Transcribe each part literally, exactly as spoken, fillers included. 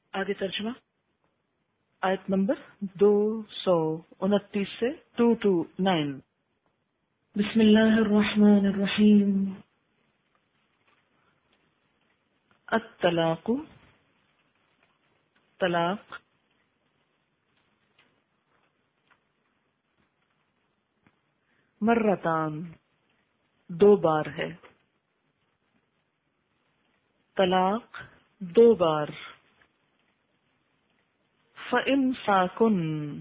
آگے ترجمہ آیت نمبر دو سو انتیس سے ٹو ٹو نائن. بسم اللہ الرحمن الرحیم. الطلاق طلاق مرتان دو بار ہے. طلاق دو بار. فَإِمْسَاكٌ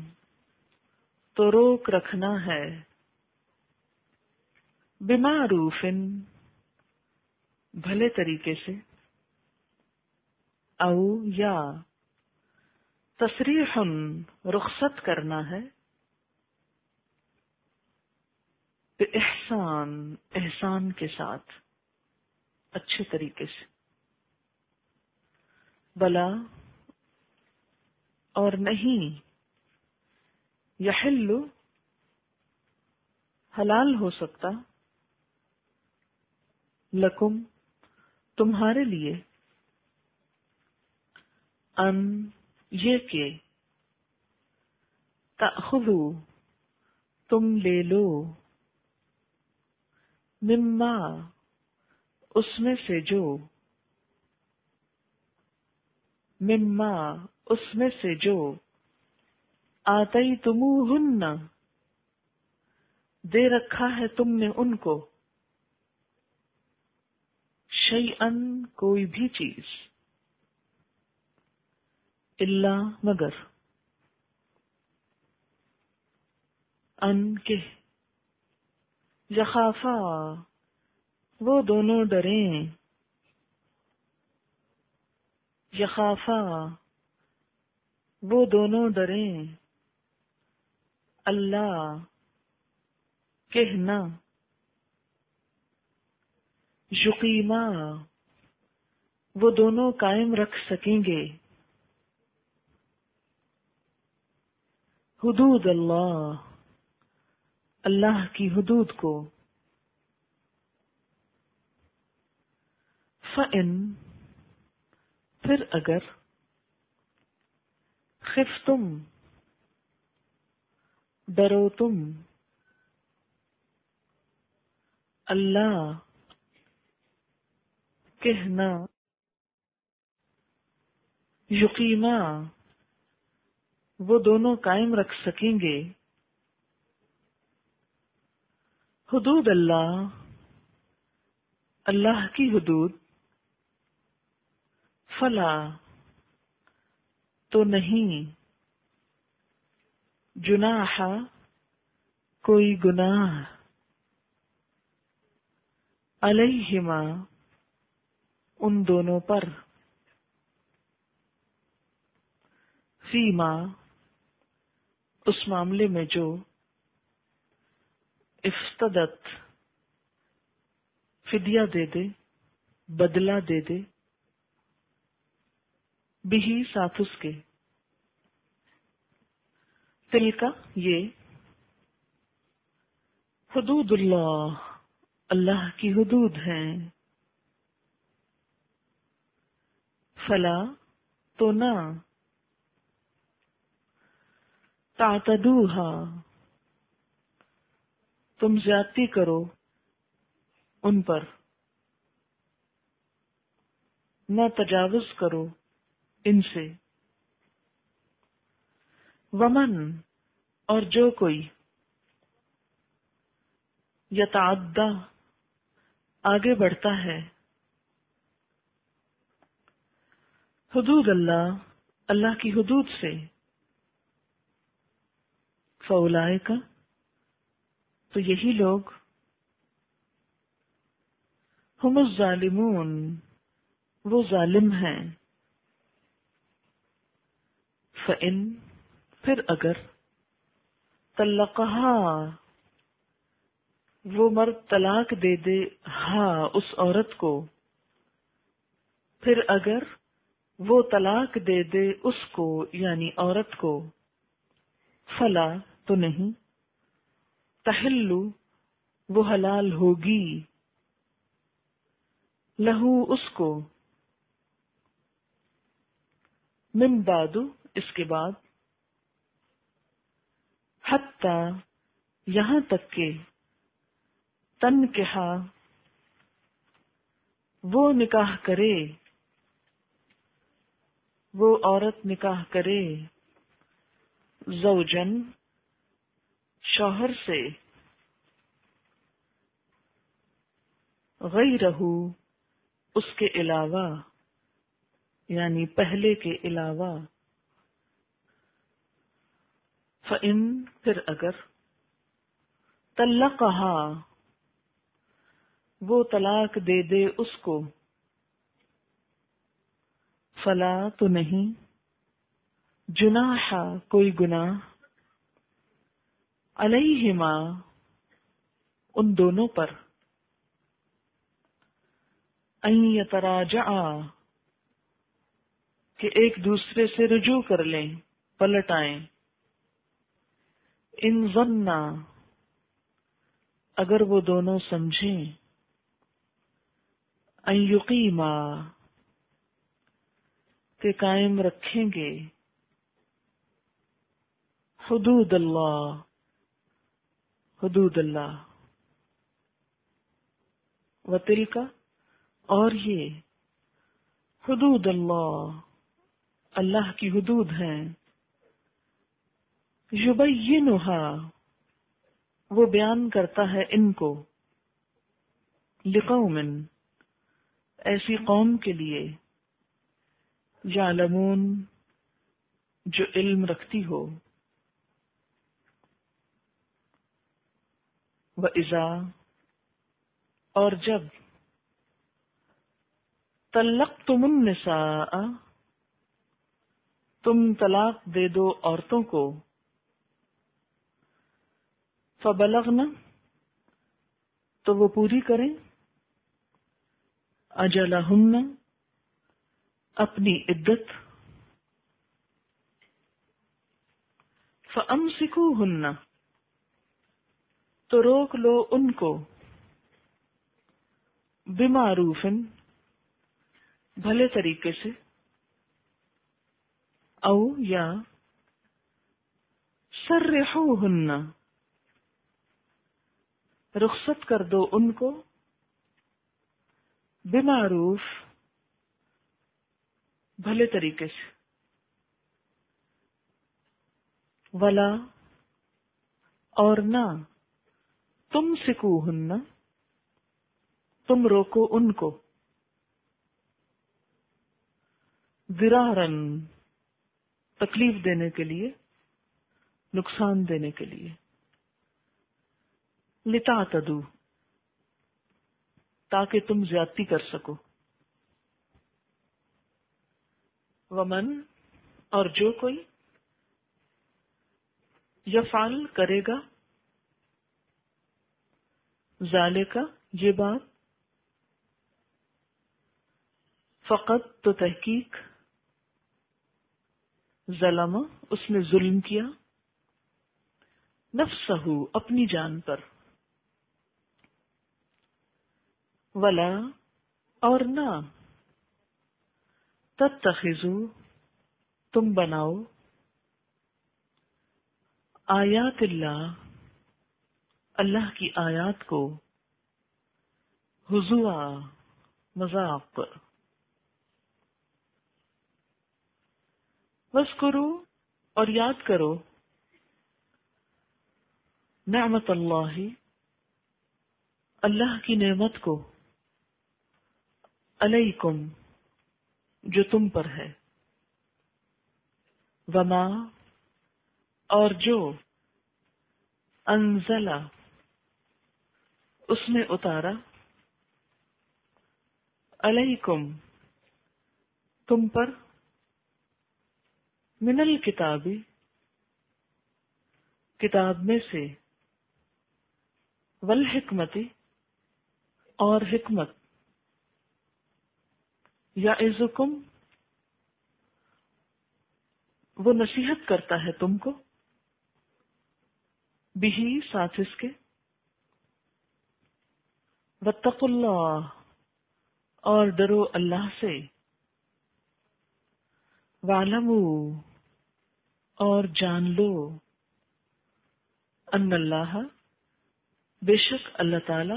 تو روک رکھنا ہے. بِمَعْرُوفٍ بھلے طریقے سے. او یا تصریح رخصت کرنا ہے. بِإِحْسَان احسان کے ساتھ اچھے طریقے سے. بلا اور نہیں یحل حلال ہو سکتا. لکم تمہارے لیے. ان یہ کہ تأخذوا تم لے لو. مما اس میں سے جو. مما اس میں سے جو. آتیتموہن دے رکھا ہے تم نے ان کو. شیئن کوئی بھی چیز. الا مگر. ان کے یخافا وہ دونوں ڈریں. یخافا وہ دونوں ڈریں. اللہ کہنا. یقیما وہ دونوں قائم رکھ سکیں گے. حدود اللہ اللہ کی حدود کو. فَإِن پھر اگر. خفتم ڈرو تم. اللہ کہنا. یقیما وہ دونوں قائم رکھ سکیں گے. حدود اللہ اللہ کی حدود. فلا تو نہیں. جناح کوئی گناہ. علیہما ان دونوں پر. فیما اس معاملے میں جو. افتدت فدیہ دے دے بدلہ دے دے. بھی ساتھ اس کے. تلکا یہ. حدود اللہ اللہ کی حدود ہیں. فلا تو نہ. تعتدوہا تم زیادتی کرو ان پر. نہ تجاوز کرو ان سے. ومن اور جو کوئی. یتعدی آگے بڑھتا ہے. حدود اللہ اللہ کی حدود سے. فاولئک تو یہی لوگ. ہم الظالمون وہ ظالم ہیں. فإن پھر اگر. طلقہا وہ مرد طلاق دے دے. ہاں اس عورت کو. پھر اگر وہ طلاق دے دے اس کو یعنی عورت کو. فلا تو نہیں. تحلو وہ حلال ہوگی. لہو اس کو. من بعد اس کے بعد، حتی یہاں تک کہ تنکحا وہ نکاح کرے، وہ عورت نکاح کرے، زوجن شوہر سے، غیرہ اس کے علاوہ، یعنی پہلے کے علاوہ، فَإِن پھر اگر، طلقها وہ طلاق دے دے اس کو، فلا تو نہیں، جناح کوئی گناہ، علیہما ان دونوں پر، ان یتراجعا کہ ایک دوسرے سے رجوع کر لیں، پلٹ آئیں، ان ظنا اگر وہ دونوں سمجھیں، ان یقیما کہ قائم رکھیں گے، حدود اللہ حدود اللہ، وتلک اور یہ، حدود اللہ اللہ کی حدود ہیں، یبینھا وہ بیان کرتا ہے ان کو، لقوم ایسی قوم کے لیے، یعلمون جو علم رکھتی ہو، وَإِذَا اور جب، طلقتم النساء تم طلاق دے دو عورتوں کو، فبلغن تو وہ پوری کریں، اجلہن اپنی عدت، فامسکوہن تو روک لو ان کو، بمعروف بھلے طریقے سے، او یا سرحوہن رخصت کر دو ان کو، بمعروف بھلے طریقے سے، ولا اور نہ، تم سکوہن تم روکو ان کو، ذرارن تکلیف دینے کے لیے، نقصان دینے کے لیے، لتعتدوا تاکہ تم زیادتی کر سکو، ومن اور جو کوئی، یفعل کرے گا، ذالک یہ بات، فقط تو تحقیق، ظلم اس نے ظلم کیا، نفسہ اپنی جان پر، ولا اور نہ، تتخذوا تم بناؤ، آیات اللہ اللہ کی آیات کو، ہزوا مذاق، وَاذْكُرُوا اور یاد کرو، نعمت اللہ اللہ کی نعمت کو، علیکم جو تم پر ہے، وما اور جو، انزلہ اس نے اتارا، علیکم تم پر، من الکتابی کتاب میں سے، والحکمتی اور حکمت، یعظکم وہ نصیحت کرتا ہے تم کو، بہی ساتھ اس کے، واتقوا اللہ اور ڈرو اللہ سے، وَاعْلَمُوا اور جان لو ان اللہ بے شک اللہ تعالی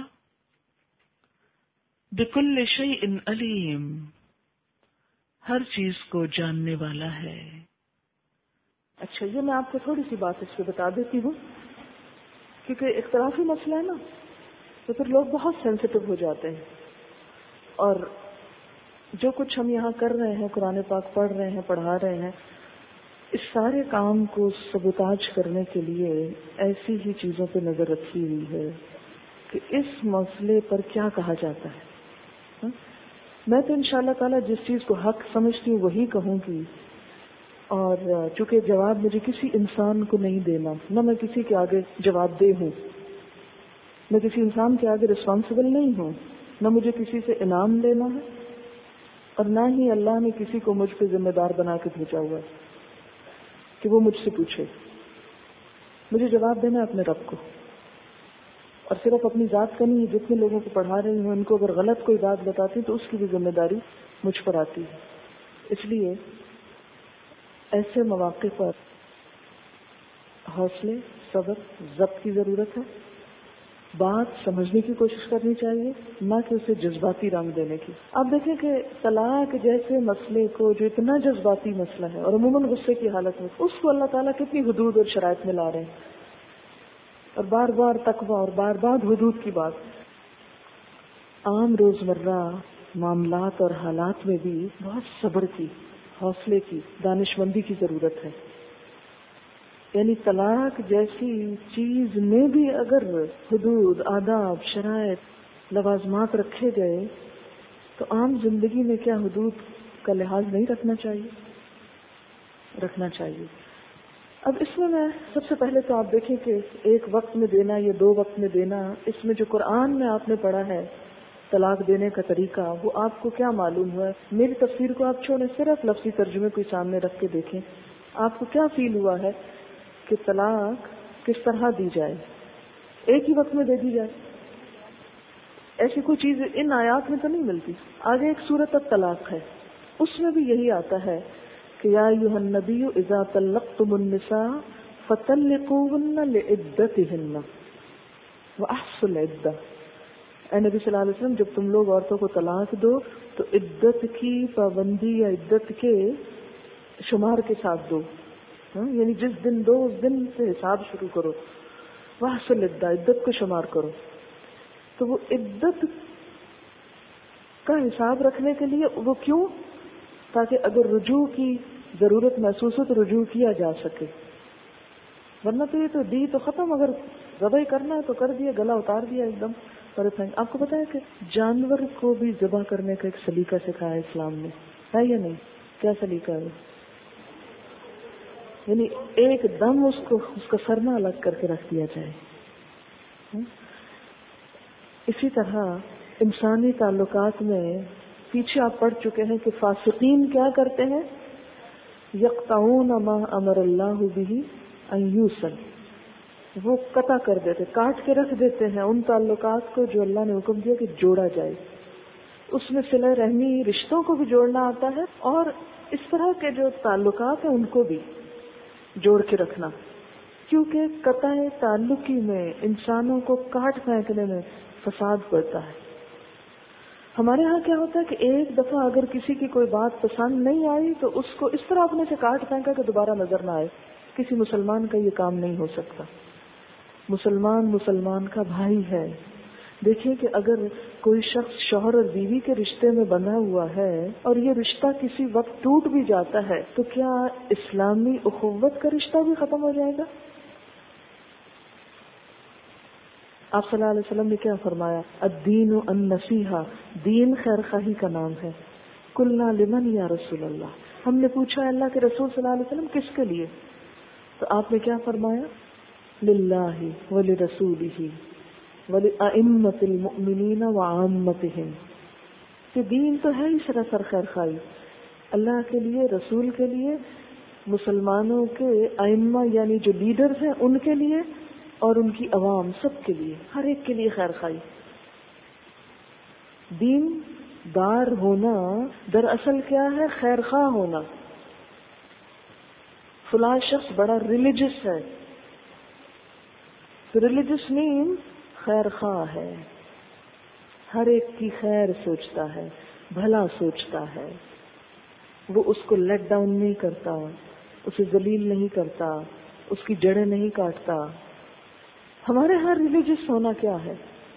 بکل شیء علیم ہر چیز کو جاننے والا ہے۔ اچھا، یہ میں آپ کو تھوڑی سی بات اس پہ بتا دیتی ہوں، کیونکہ اختلافی مسئلہ ہے نا، تو پھر لوگ بہت سینسیٹیو ہو جاتے ہیں، اور جو کچھ ہم یہاں کر رہے ہیں، قرآن پاک پڑھ رہے ہیں، پڑھا رہے ہیں، اس سارے کام کو سبوتاج کرنے کے لیے ایسی ہی چیزوں پہ نظر رکھی ہوئی ہے کہ اس مسئلے پر کیا کہا جاتا ہے۔ ہاں؟ میں تو انشاءاللہ تعالیٰ جس چیز کو حق سمجھتی ہوں وہی کہوں گی، اور چونکہ جواب مجھے کسی انسان کو نہیں دینا، نہ میں کسی کے آگے جواب دہ ہوں، میں کسی انسان کے آگے رسپانسبل نہیں ہوں، نہ مجھے کسی سے انعام لینا ہے، اور نہ ہی اللہ نے کسی کو مجھ پہ ذمہ دار بنا کے بھیجا ہوا ہے کہ وہ مجھ سے پوچھے۔ مجھے جواب دینا ہے اپنے رب کو، اور صرف اپنی ذات کا نہیں، جتنے لوگوں کو پڑھا رہی ہوں ان کو اگر غلط کوئی بات بتاتی ہوں تو اس کی بھی ذمہ داری مجھ پر آتی ہے۔ اس لیے ایسے مواقع پر حوصلے، صبر، ضبط کی ضرورت ہے، بات سمجھنے کی کوشش کرنی چاہیے، نہ کہ اسے جذباتی رنگ دینے کی۔ آپ دیکھیں کہ طلاق جیسے مسئلے کو، جو اتنا جذباتی مسئلہ ہے اور عموماً غصے کی حالت میں، اس کو اللہ تعالیٰ کتنی حدود اور شرائط میں لا رہے ہیں، اور بار بار تقویٰ اور بار بار حدود کی بات۔ عام روزمرہ معاملات اور حالات میں بھی بہت صبر کی، حوصلے کی، دانش مندی کی ضرورت ہے۔ یعنی طلاق جیسی چیز میں بھی اگر حدود، آداب، شرائط، لوازمات رکھے گئے تو عام زندگی میں کیا حدود کا لحاظ نہیں رکھنا چاہیے؟ رکھنا چاہیے۔ اب اس میں میں سب سے پہلے تو آپ دیکھیں کہ ایک وقت میں دینا یا دو وقت میں دینا، اس میں جو قرآن میں آپ نے پڑھا ہے طلاق دینے کا طریقہ، وہ آپ کو کیا معلوم ہوا ہے؟ میری تفسیر کو آپ چھوڑیں، صرف لفظی ترجمے کو سامنے رکھ کے دیکھیں، آپ کو کیا فیل ہوا ہے کہ طلاق کس طرح دی جائے؟ ایک ہی وقت میں دے دی جائے، ایسی کوئی چیز ان آیات میں تو نہیں ملتی۔ آگے ایک سورۃ الطلاق ہے، اس میں بھی یہی آتا ہے کہ یا ایھا النبی اذا طلقتم النساء فطلقوهن لعدتهن واحصوا العدة۔ اے نبی صلی اللہ علیہ وسلم، جب تم لوگ عورتوں کو طلاق دو تو عدت کی پابندی یا عدت کے شمار کے ساتھ دو، یعنی جس دن دو اس دن سے حساب شروع کرو۔ واحصوا العدة، عدت کو شمار کرو۔ تو وہ عدت کا حساب رکھنے کے لیے وہ کیوں؟ تاکہ اگر رجوع کی ضرورت محسوس ہو تو رجوع کیا جا سکے، ورنہ تو یہ تو دی تو ختم، اگر ذبح کرنا ہے تو کر دیا، گلا اتار دیا ایک دم پر پھینک۔ آپ کو پتا ہے کہ جانور کو بھی ذبح کرنے کا ایک سلیقہ سکھایا اسلام نے، ہے یا نہیں؟ کیا سلیقہ ہے؟ یعنی ایک دم اس کو اس کا سر نہ الگ کر کے رکھ دیا جائے۔ اسی طرح انسانی تعلقات میں پیچھے آپ پڑھ چکے ہیں کہ فاسقین کیا کرتے ہیں؟ یقطعون ما امر اللہ بہ ان یوصل، وہ قطع کر دیتے، کاٹ کے رکھ دیتے ہیں ان تعلقات کو جو اللہ نے حکم دیا کہ جوڑا جائے۔ اس میں صلہ رحمی، رشتوں کو بھی جوڑنا آتا ہے، اور اس طرح کے جو تعلقات ہیں ان کو بھی جوڑ کے رکھنا، کیونکہ قطع تعلقی میں انسانوں کو کاٹ پھینکنے میں فساد پڑتا ہے۔ ہمارے ہاں کیا ہوتا ہے کہ ایک دفعہ اگر کسی کی کوئی بات پسند نہیں آئی تو اس کو اس طرح اپنے سے کاٹ پھینکا کہ دوبارہ نظر نہ آئے۔ کسی مسلمان کا یہ کام نہیں ہو سکتا۔ مسلمان مسلمان کا بھائی ہے۔ دیکھیے کہ اگر کوئی شخص شوہر اور بیوی کے رشتے میں بندھا ہوا ہے اور یہ رشتہ کسی وقت ٹوٹ بھی جاتا ہے تو کیا اسلامی اخوت کا رشتہ بھی ختم ہو جائے گا؟ آپ صلی اللہ علیہ وسلم نے کیا فرمایا؟ الدین النصیحہ، دین خیر خواہی کا نام ہے۔ قلنا لمن یا رسول اللہ، ہم نے پوچھا اللہ کے رسول صلی اللہ علیہ وسلم کس کے لیے؟ تو آپ نے کیا فرمایا؟ للہ ولرسولہ ولأئمۃ المؤمنین وعامتہم، کہ دین تو ہے ہی سراسر خیر خواہی، اللہ کے لیے، رسول کے لیے، مسلمانوں کے ائمہ یعنی جو لیڈرز ہیں ان کے لیے، اور ان کی عوام، سب کے لیے، ہر ایک کے لیے خیر خواہی۔ دین دار ہونا دراصل کیا ہے؟ خیر خواہ ہونا۔ فلاں شخص بڑا ریلیجس ہے. ریلیجس مین خیر خواہ ہے، ہر ایک کی خیر سوچتا ہے، بھلا سوچتا ہے، وہ اس کو لیٹ ڈاؤن نہیں کرتا، اسے ذلیل نہیں کرتا، اس کی جڑیں نہیں کاٹتا. ہمارے ہاں ریلیجس ہونا کیا ہے؟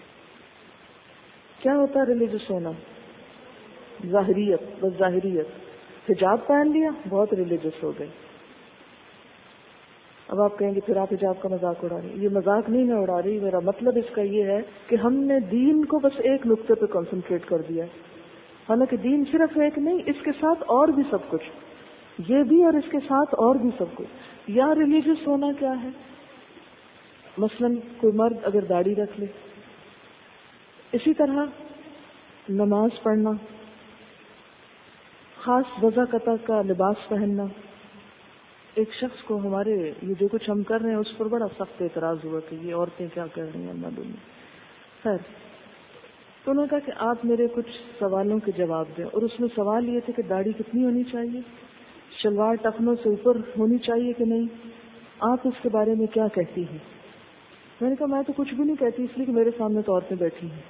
کیا ہوتا ہے ریلیجس ہونا؟ ظاہریت، بس ظاہریت. حجاب پہن لیا بہت ریلیجس ہو گئے. اب آپ کہیں گے پھر آپ حجاب کا مذاق اڑا رہی ہیں. یہ مذاق نہیں میں اڑا رہی، میرا مطلب اس کا یہ ہے کہ ہم نے دین کو بس ایک نقطے پہ کنسنٹریٹ کر دیا. حالانکہ دین صرف ایک نہیں، اس کے ساتھ اور بھی سب کچھ، یہ بھی اور اس کے ساتھ اور بھی سب کچھ. یا ریلیجس ہونا کیا ہے؟ مثلا کوئی مرد اگر داڑھی رکھ لے، اسی طرح نماز پڑھنا، خاص وضع قطع کا لباس پہننا. ایک شخص کو ہمارے یہ جو کچھ ہم کر رہے ہیں اس پر بڑا سخت اعتراض ہوا کہ یہ عورتیں کیا کر رہی ہیں معلوم نہیں. خیر، تو انہوں نے کہا کہ آپ میرے کچھ سوالوں کے جواب دیں، اور اس میں سوال یہ تھے کہ داڑھی کتنی ہونی چاہیے، شلوار ٹخنوں سے اوپر ہونی چاہیے کہ نہیں، آپ اس کے بارے میں کیا کہتی ہیں؟ میں نے کہا میں تو کچھ بھی نہیں کہتی، اس لیے کہ میرے سامنے تو عورتیں بیٹھی ہیں.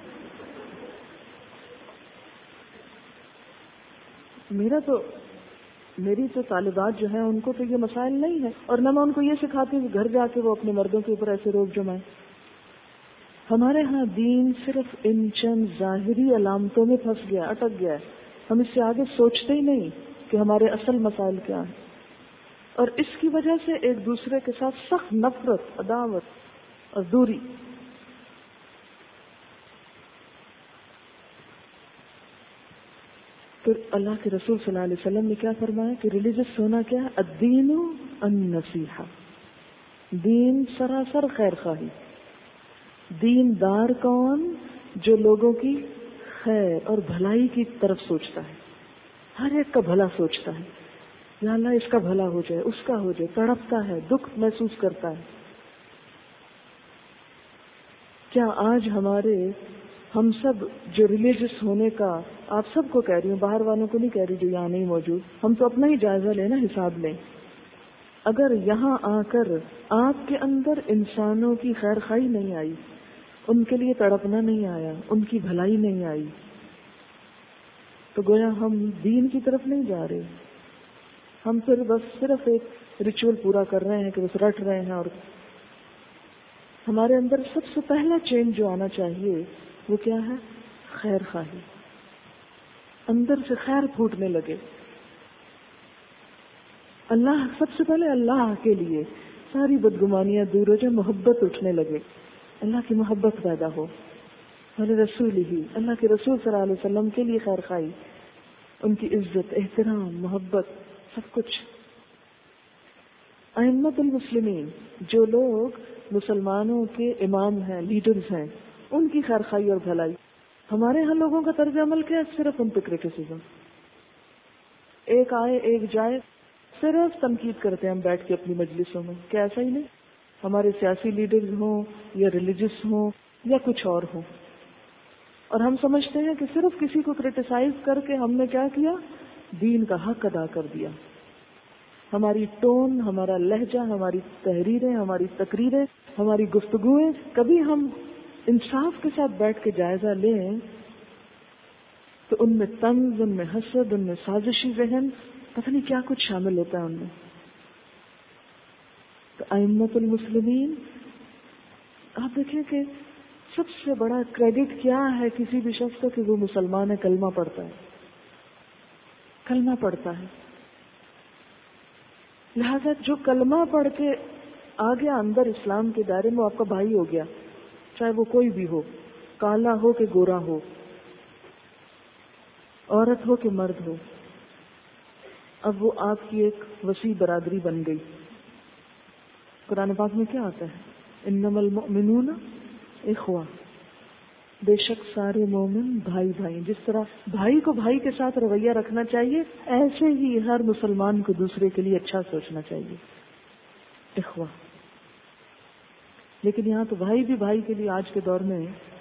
میرا تو میری تو طالبات جو ہیں ان کو تو یہ مسائل نہیں ہے، اور نہ میں ان کو یہ سکھاتی ہوں کہ گھر جا کے وہ اپنے مردوں کے اوپر ایسے روک جمائیں. ہمارے ہاں دین صرف ان چند ظاہری علامتوں میں پھنس گیا، اٹک گیا ہے. ہم اس سے آگے سوچتے ہی نہیں کہ ہمارے اصل مسائل کیا ہیں، اور اس کی وجہ سے ایک دوسرے کے ساتھ سخت نفرت، عداوت اور دوری. پھر اللہ کے رسول صلی اللہ علیہ وسلم نے کیا فرمایا کہ ریلیجس ہونا کیا ہے؟ الدین النصیحہ، دین سراسر خیر خواہی. دین دار کون؟ جو لوگوں کی خیر اور بھلائی کی طرف سوچتا ہے، ہر ایک کا بھلا سوچتا ہے. یا اللہ اس کا بھلا ہو جائے، اس کا ہو جائے، تڑپتا ہے، دکھ محسوس کرتا ہے. کیا آج ہمارے ہم سب جو ریلیجس ہونے کا، آپ سب کو کہہ رہی ہوں، باہر والوں کو نہیں کہہ رہی جو یہاں نہیں موجود، ہم تو اپنا ہی جائزہ لیں نا، حساب لیں. اگر یہاں آ کر آپ کے اندر انسانوں کی خیر خواہی نہیں آئی، ان کے لیے تڑپنا نہیں آیا، ان کی بھلائی نہیں آئی، تو گویا ہم دین کی طرف نہیں جا رہے. ہم پھر بس صرف ایک ریچول پورا کر رہے ہیں کہ بس رٹ رہے ہیں. اور ہمارے اندر سب سے پہلا چینج جو آنا چاہیے وہ کیا ہے؟ خیر خواہی. اندر سے خیر پھوٹنے لگے. اللہ سب سے پہلے اللہ کے لیے ساری بدگمانیاں دور ہو جائے، محبت اٹھنے لگے، اللہ کی محبت پیدا ہو. ہمارے رسول ہی اللہ کے رسول صلی اللہ علیہ وسلم کے لیے خیر خواہی، ان کی عزت، احترام، محبت، سب کچھ. ائمۃ المسلمین، جو لوگ مسلمانوں کے امام ہیں، لیڈرز ہیں، ان کی خیر خواہی اور بھلائی. ہمارے ہاں لوگوں کا طرز عمل کیا ہے؟ صرف ان پہ کریٹیسزم. ایک آئے ایک جائے، صرف تنقید کرتے ہیں ہم بیٹھ کے اپنی مجلسوں میں. کیا ایسا ہی نہیں؟ ہمارے سیاسی لیڈرز ہوں یا ریلیجس ہوں یا کچھ اور ہوں، اور ہم سمجھتے ہیں کہ صرف کسی کو کریٹیسائز کر کے ہم نے کیا کیا؟ دین کا حق ادا کر دیا. ہماری ٹون، ہمارا لہجہ، ہماری تحریریں، ہماری تقریریں، ہماری گفتگویں، کبھی ہم انصاف کے ساتھ بیٹھ کے جائزہ لیں تو ان میں طنز، ان میں حسد، ان میں سازشی ذہن، پتہ نہیں کیا کچھ شامل ہوتا ہے ان میں. تو ائمۃ المسلمین، آپ دیکھیں کہ سب سے بڑا کریڈٹ کیا ہے کسی بھی شخص کا؟ کہ وہ مسلمان ہے، کلمہ پڑھتا ہے، کلمہ پڑھتا ہے. لہذا جو کلمہ پڑھ کے آ گیا اندر اسلام کے دائرے میں، آپ کا بھائی ہو گیا، چاہے وہ کوئی بھی ہو، کالا ہو کہ گورا ہو، عورت ہو کہ مرد ہو. اب وہ آپ کی ایک وسیع برادری بن گئی. قرآن پاک میں کیا آتا ہے؟ انما المؤمنون اخوہ، بے شک سارے مومن بھائی بھائی. جس طرح بھائی کو بھائی کے ساتھ رویہ رکھنا چاہیے، ایسے ہی ہر مسلمان کو دوسرے کے لیے اچھا سوچنا چاہیے. اخوہ. لیکن یہاں تو بھائی بھی بھائی کے لیے آج کے دور میں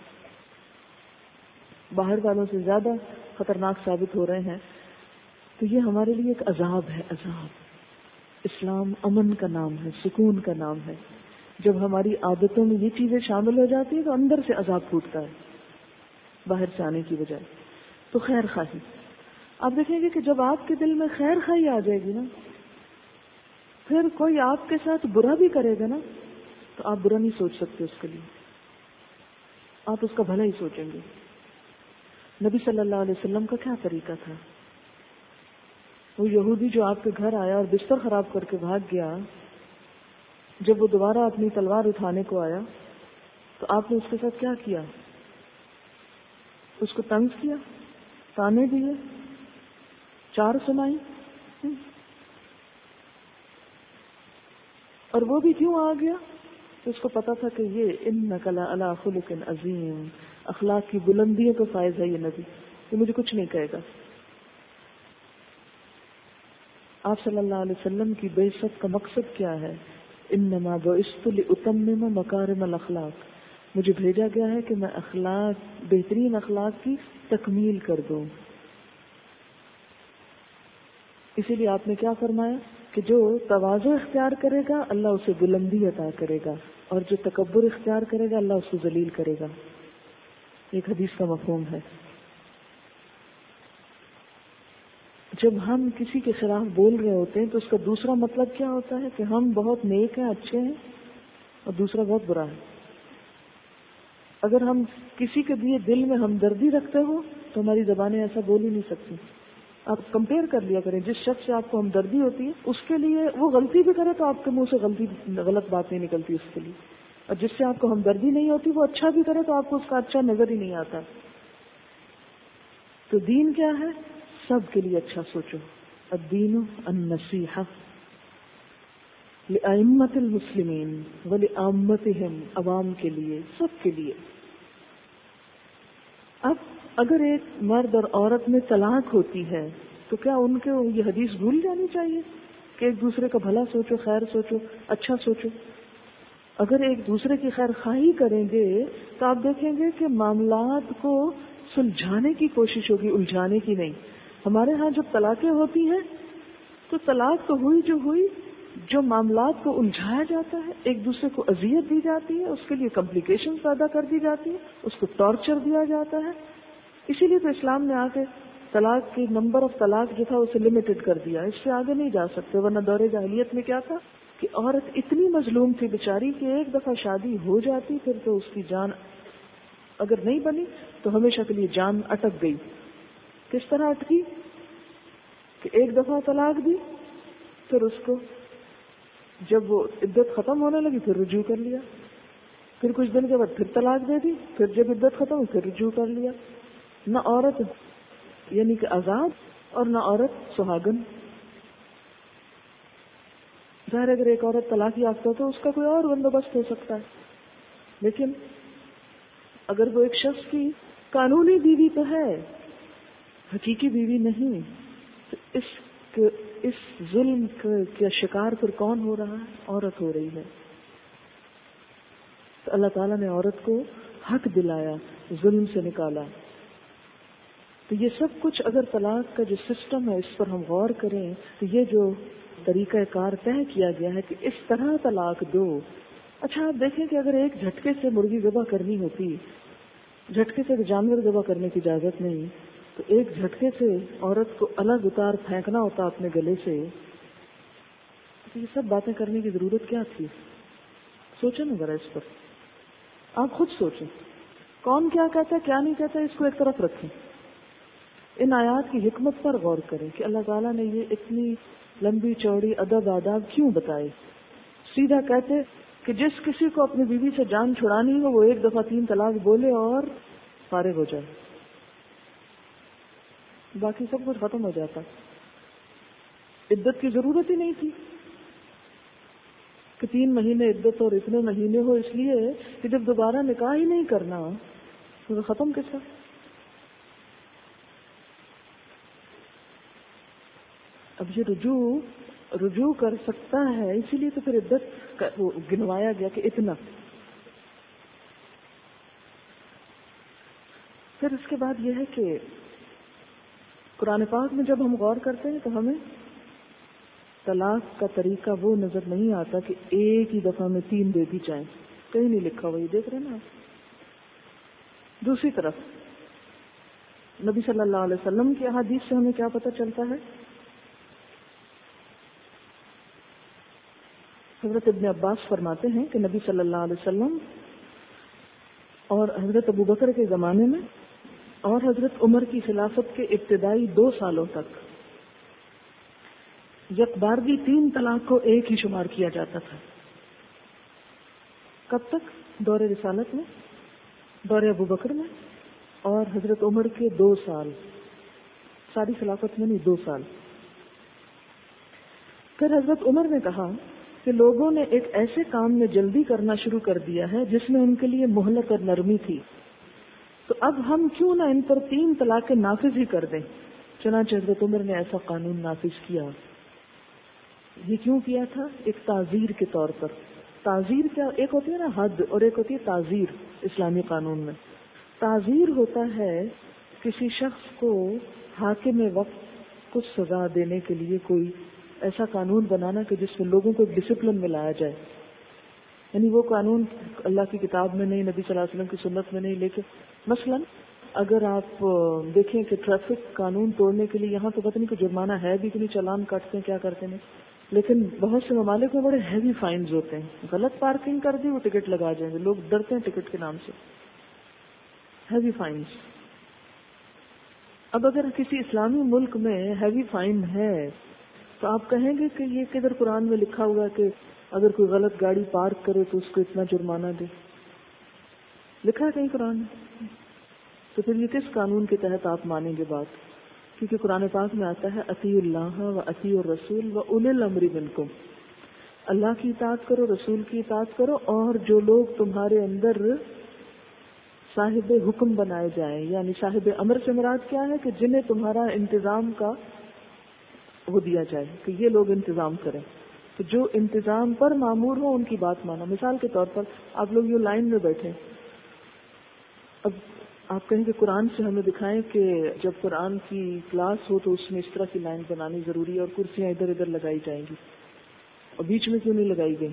باہر والوں سے زیادہ خطرناک ثابت ہو رہے ہیں. تو یہ ہمارے لیے ایک عذاب ہے، عذاب. اسلام امن کا نام ہے، سکون کا نام ہے. جب ہماری عادتوں میں یہ چیزیں شامل ہو جاتی ہیں تو اندر سے عذاب پھوٹتا ہے باہر سے آنے کی بجائے. تو خیر خواہی، آپ دیکھیں گے کہ جب آپ کے دل میں خیر خواہی آ جائے گی نا، پھر کوئی آپ کے ساتھ برا بھی کرے گا نا تو آپ برا نہیں سوچ سکتے اس کے لیے، آپ اس کا بھلا ہی سوچیں گے. نبی صلی اللہ علیہ وسلم کا کیا طریقہ تھا؟ وہ یہودی جو آپ کے گھر آیا اور بستر خراب کر کے بھاگ گیا، جب وہ دوبارہ اپنی تلوار اٹھانے کو آیا تو آپ نے اس کے ساتھ کیا کیا؟ اس کو طنز کیا، تانے دیے، چار سنائی. اور وہ بھی کیوں آ گیا؟ تو اس کو پتا تھا کہ یہ انک لعلی خلق عظیم، اخلاق کی بلندیوں کا فائز ہے یہ نبی، یہ مجھے کچھ نہیں کہے گا. آپ صلی اللہ علیہ وسلم کی بعثت کا مقصد کیا ہے؟ انما بعثت لاتمم مکارم الاخلاق، مجھے بھیجا گیا ہے کہ میں اخلاق، بہترین اخلاق کی تکمیل کر دوں. اسی لیے آپ نے کیا فرمایا کہ جو تواضع اختیار کرے گا اللہ اسے بلندی عطا کرے گا، اور جو تکبر اختیار کرے گا اللہ اس کو ذلیل کرے گا. ایک حدیث کا مفہوم ہے. جب ہم کسی کے خلاف بول رہے ہوتے ہیں تو اس کا دوسرا مطلب کیا ہوتا ہے کہ ہم بہت نیک ہیں، اچھے ہیں، اور دوسرا بہت برا ہے. اگر ہم کسی کے لیے دل میں ہمدردی رکھتے ہو تو ہماری زبانیں ایسا بول ہی نہیں سکتی. آپ کمپیئر کر لیا کریں، جس شخص سے آپ کو ہمدردی ہوتی ہے اس کے لیے وہ غلطی بھی کرے تو آپ کے منہ سے غلطی غلط بات نہیں نکلتی اس کے لیے، اور جس سے آپ کو ہمدردی نہیں ہوتی وہ اچھا بھی کرے تو آپ کو اس کا اچھا نظر ہی نہیں آتا. تو دین کیا ہے؟ سب کے لیے اچھا سوچو. الدین النصیحہ لأئمة المسلمین ولعامتہم، عوام کے لیے، سب کے لیے. اب اگر ایک مرد اور عورت میں طلاق ہوتی ہے تو کیا ان کے یہ حدیث بھول جانی چاہیے کہ ایک دوسرے کا بھلا سوچو، خیر سوچو، اچھا سوچو؟ اگر ایک دوسرے کی خیر خواہی کریں گے تو آپ دیکھیں گے کہ معاملات کو سلجھانے کی کوشش ہوگی، الجھانے کی نہیں. ہمارے ہاں جب طلاقیں ہوتی ہیں تو طلاق تو ہوئی جو ہوئی، جو معاملات کو الجھایا جاتا ہے، ایک دوسرے کو اذیت دی جاتی ہے، اس کے لیے کمپلیکیشن پیدا کر دی جاتی ہے، اس کو ٹارچر دیا جاتا ہے. اسی لیے تو اسلام نے آ کے طلاق کی نمبر آف طلاق جو تھا اسے لمیٹڈ کر دیا، اس سے آگے نہیں جا سکتے. ورنہ دور جاہلیت میں کیا تھا کہ عورت اتنی مظلوم تھی بیچاری کہ ایک دفعہ شادی ہو جاتی پھر تو اس کی جان اگر نہیں بنی تو ہمیشہ کے لیے جان اٹک گئی. کس طرح اٹکی؟ کہ ایک دفعہ طلاق دی، پھر اس کو جب وہ عدت ختم ہونے لگی پھر رجوع کر لیا، پھر کچھ دن کے بعد پھر طلاق دے دی، پھر جب عدت ختم ہوئی پھر رجوع کر لیا. نہ عورت یعنی کہ آزاد اور نہ عورت سہاگن. ظاہر اگر ایک عورت طلاق یافتہ ہو تو اس کا کوئی اور بندوبست ہو سکتا ہے، لیکن اگر وہ ایک شخص کی قانونی بیوی تو ہے، حقیقی بیوی نہیں، تو اس اس ظلم کا شکار پھر کون ہو رہا ہے؟ عورت ہو رہی ہے. تو اللہ تعالیٰ نے عورت کو حق دلایا، ظلم سے نکالا. تو یہ سب کچھ اگر طلاق کا جو سسٹم ہے اس پر ہم غور کریں تو یہ جو طریقہ کار طے کیا گیا ہے کہ اس طرح طلاق دو. اچھا آپ دیکھیں کہ اگر ایک جھٹکے سے مرغی ذبح کرنی ہوتی، جھٹکے سے جانور ذبح کرنے کی اجازت نہیں، تو ایک جھٹکے سے عورت کو الگ اتار پھینکنا ہوتا اپنے گلے سے. تو یہ سب باتیں کرنے کی ضرورت کیا تھی؟ سوچیں نا ذرا اس پر، آپ خود سوچیں کون کیا کہتا ہے کیا نہیں کہتا، اس کو ایک طرف رکھیں. ان آیات کی حکمت پر غور کریں کہ اللہ تعالیٰ نے یہ اتنی لمبی چوڑی ادب آداب کیوں بتائے. سیدھا کہتے کہ جس کسی کو اپنی بیوی سے جان چھڑانی ہو وہ ایک دفعہ تین طلاق بولے اور فارغ ہو جائے، باقی سب کچھ ختم ہو جاتا. عدت کی ضرورت ہی نہیں تھی کہ تین مہینے عدت اور اتنے مہینے ہو، اس لیے کہ جب دوبارہ نکاح ہی نہیں کرنا تو ختم کس کا. اب یہ رجوع رجوع کر سکتا ہے، اسی لیے تو پھر عدت گنوایا گیا کہ اتنا. پھر اس کے بعد یہ ہے کہ قرآن پاک میں جب ہم غور کرتے ہیں تو ہمیں طلاق کا طریقہ وہ نظر نہیں آتا کہ ایک ہی دفعہ میں تین دے دی جائیں، کہیں نہیں لکھا ہوا، یہ دیکھ رہے نا آپ۔ دوسری طرف نبی صلی اللہ علیہ وسلم کی احادیث سے ہمیں کیا پتہ چلتا ہے؟ حضرت ابن عباس فرماتے ہیں کہ نبی صلی اللہ علیہ وسلم اور حضرت ابو بکر کے زمانے میں اور حضرت عمر کی خلافت کے ابتدائی دو سالوں تک یکبارگی تین طلاق کو ایک ہی شمار کیا جاتا تھا۔ کب تک؟ دور رسالت میں، دور ابو بکر میں اور حضرت عمر کے دو سال، ساری خلافت میں نہیں، دو سال۔ پھر حضرت عمر نے کہا کہ لوگوں نے ایک ایسے کام میں جلدی کرنا شروع کر دیا ہے جس میں ان کے لیے مہلت اور نرمی تھی، تو اب ہم کیوں نہ ان پر تین طلاقیں نافذ ہی کر دیں۔ چنانچہ حضرت عمر نے ایسا قانون نافذ کیا۔ یہ کیوں کیا تھا؟ ایک تعزیر کے طور پر۔ تعزیر کیا؟ ایک ہوتی ہے نا حد اور ایک ہوتی ہے تعزیر اسلامی قانون میں۔ تعزیر ہوتا ہے کسی شخص کو حاکم وقت کو سزا دینے کے لیے کوئی ایسا قانون بنانا کہ جس میں لوگوں کو ڈسپلن میں لایا جائے، یعنی وہ قانون اللہ کی کتاب میں نہیں، نبی صلی اللہ علیہ وسلم کی سنت میں نہیں، لیکن مثلا اگر آپ دیکھیں کہ ٹریفک قانون توڑنے کے لیے یہاں تو پتہ نہیں کہ جرمانہ ہے بھی کہ نہیں، چالان کاٹتے ہیں، کیا کرتے ہیں، لیکن بہت سے ممالک میں بڑے ہیوی فائنز ہوتے ہیں۔ غلط پارکنگ کر دی وہ ٹکٹ لگا جائیں گے، لوگ ڈرتے ہیں ٹکٹ کے نام سے، ہیوی فائنز۔ اب اگر کسی اسلامی ملک میں ہیوی فائن ہے تو آپ کہیں گے کہ یہ کدھر قرآن میں لکھا ہوا کہ اگر کوئی غلط گاڑی پارک کرے تو اس کو اتنا جرمانہ دے؟ لکھا ہے کہیں قرآن میں؟ تو پھر یہ کس قانون کے تحت آپ مانیں گے بات؟ کیونکہ قرآن پاک میں آتا ہے اطیعوا اللہ و اطیعوا الرسول و اولی الامر منکم، اللہ کی اطاعت کرو، رسول کی اطاعت کرو، اور جو لوگ تمہارے اندر صاحب حکم بنائے جائیں، یعنی صاحب امر سے مراد کیا ہے کہ جنہیں تمہارا انتظام کا وہ دیا جائے کہ یہ لوگ انتظام کریں، تو جو انتظام پر مامور ہو ان کی بات مانا۔ مثال کے طور پر آپ لوگ یہ لائن میں بیٹھے، اب آپ کہیں کہ قرآن سے ہمیں دکھائیں کہ جب قرآن کی کلاس ہو تو اس میں اس طرح کی لائن بنانی ضروری ہے اور کرسیاں ادھر ادھر لگائی جائیں گی، اور بیچ میں کیوں نہیں لگائی گئی؟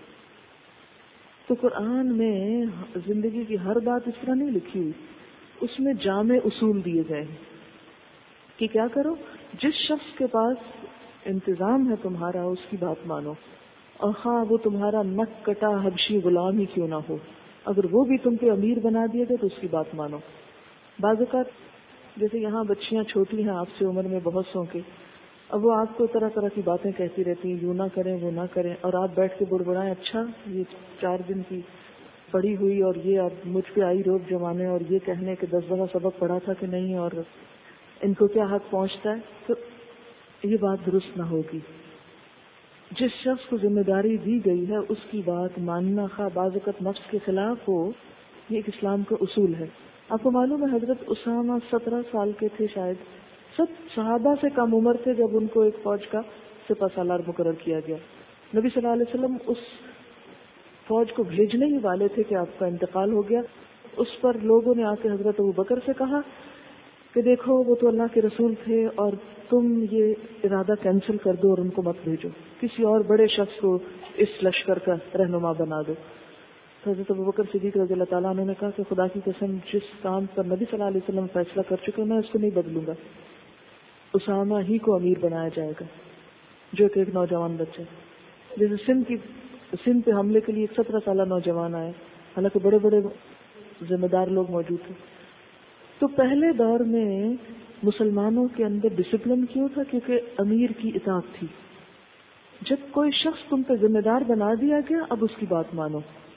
تو قرآن میں زندگی کی ہر بات اس طرح نہیں لکھی ہوئی، اس میں جامع اصول دیے گئے ہیں کہ کیا کرو، جس شخص کے پاس انتظام ہے تمہارا اس کی بات مانو، اور خواہ وہ تمہارا نک کٹا حبشی غلام ہی کیوں نہ ہو، اگر وہ بھی تم پہ امیر بنا دیے گئے تو اس کی بات مانو۔ بعض اوقات جیسے یہاں بچیاں چھوٹی ہیں آپ سے عمر میں بہت سو کے، اب وہ آپ کو طرح طرح کی باتیں کہتی رہتی ہیں، یوں نہ کریں وہ نہ کریں، اور آپ بیٹھ کے بڑبڑائیں، اچھا یہ چار دن کی پڑھی ہوئی اور یہ اب مجھ پہ آئی روب جمانے اور یہ کہنے کہ دس دفعہ سبق پڑھا تھا کہ نہیں اور ان کو کیا حق پہنچتا ہے، تو یہ بات درست نہ ہوگی۔ جس شخص کو ذمہ داری دی گئی ہے اس کی بات ماننا، خواہ بعض اوقات نفس کے خلاف ہو، یہ ایک اسلام کا اصول ہے۔ آپ کو معلوم ہے حضرت اسامہ سترہ سال کے تھے، شاید سب صحابہ سے کم عمر تھے جب ان کو ایک فوج کا سپہ سالار مقرر کیا گیا۔ نبی صلی اللہ علیہ وسلم اس فوج کو بھیجنے ہی والے تھے کہ آپ کا انتقال ہو گیا۔ اس پر لوگوں نے آ کے حضرت ابو بکر سے کہا کہ دیکھو وہ تو اللہ کے رسول تھے اور تم یہ ارادہ کینسل کر دو اور ان کو مت بھیجو، کسی اور بڑے شخص کو اس لشکر کا رہنما بنا دو۔ تو حضرت ابوبکر صدیق رضی اللہ تعالیٰ عنہ نے کہا کہ خدا کی قسم جس کام پر نبی صلی اللہ علیہ وسلم فیصلہ کر چکے میں اس کو نہیں بدلوں گا، اسامہ ہی کو امیر بنایا جائے گا جو کہ ایک نوجوان بچہ، جیسے سندھ کی سندھ پہ حملے کے لیے ایک سترہ سالہ نوجوان آیا، حالانکہ بڑے بڑے ذمہ دار لوگ موجود تھے۔ تو پہلے دور میں مسلمانوں کے اندر ڈسپلن کیوں تھا؟ کیونکہ امیر کی اطاعت تھی۔ جب کوئی شخص تم پہ ذمہ دار بنا دیا گیا اب اس کی بات مانو،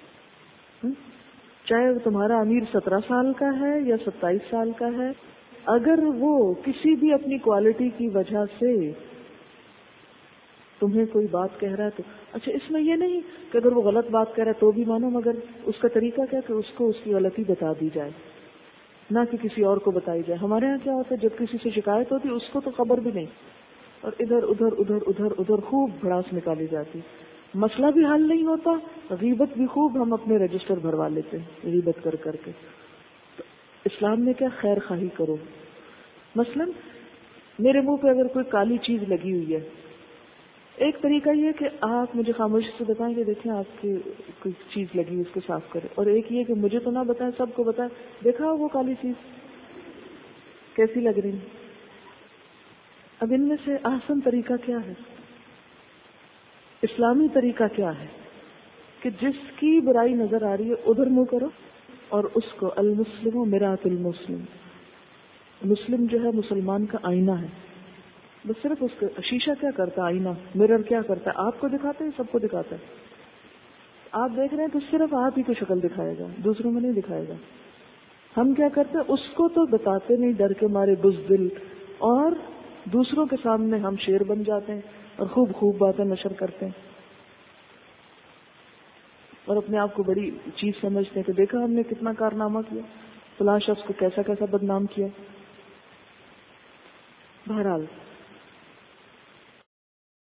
چاہے وہ تمہارا امیر سترہ سال کا ہے یا ستائیس سال کا ہے، اگر وہ کسی بھی اپنی کوالٹی کی وجہ سے تمہیں کوئی بات کہہ رہا ہے تو اچھا، اس میں یہ نہیں کہ اگر وہ غلط بات کہہ رہا ہے تو بھی مانو، مگر اس کا طریقہ کیا کہ اس کو اس کی غلطی بتا دی جائے، نہ کہ کسی اور کو بتائی جائے۔ ہمارے ہاں کیا ہوتا ہے جب کسی سے شکایت ہوتی اس کو تو خبر بھی نہیں، اور ادھر ادھر ادھر ادھر ادھر خوب بھڑاس نکالی جاتی، مسئلہ بھی حل نہیں ہوتا، غیبت بھی خوب ہم اپنے رجسٹر بھروا لیتے ہیں غیبت کر کر کے۔ تو اسلام میں کیا خیر خواہی کرو، مثلا میرے منہ پہ اگر کوئی کالی چیز لگی ہوئی ہے ایک طریقہ یہ کہ آپ مجھے خاموشی سے بتائیں کہ دیکھیں آپ کی کوئی چیز لگی اس کو صاف کرے، اور ایک یہ کہ مجھے تو نہ بتائیں، سب کو بتائیں دیکھا وہ کالی چیز کیسی لگ رہی ہے۔ اب ان میں سے آسان طریقہ کیا ہے؟ اسلامی طریقہ کیا ہے کہ جس کی برائی نظر آ رہی ہے ادھر منہ کرو اور اس کو المسلم و مرآت المسلم، مسلم جو ہے مسلمان کا آئینہ ہے، بس صرف اس کا شیشہ کیا کرتا ہے، آئینہ مرر کیا کرتا ہے، آپ کو دکھاتا ہے سب کو دکھاتا ہے۔ آپ دیکھ رہے ہیں تو صرف آپ ہی کو شکل دکھائے گا، دوسروں میں نہیں دکھائے گا۔ ہم کیا کرتے ہیں، اس کو تو بتاتے نہیں ڈر کے مارے بزدل، اور دوسروں کے سامنے ہم شیر بن جاتے ہیں اور خوب خوب باتیں نشر کرتے ہیں اور اپنے آپ کو بڑی چیز سمجھتے ہیں کہ دیکھا ہم نے کتنا کارنامہ کیا، فلاں شخص کو کیسا کیسا بدنام کیا۔ بہرحال